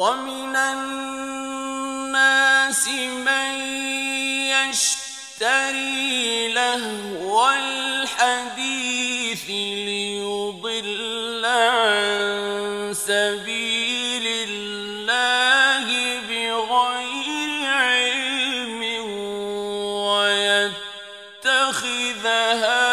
ومن الناس من يشتري لهو الحديث ليضل عن سبيل الله بغير علم ويتخذها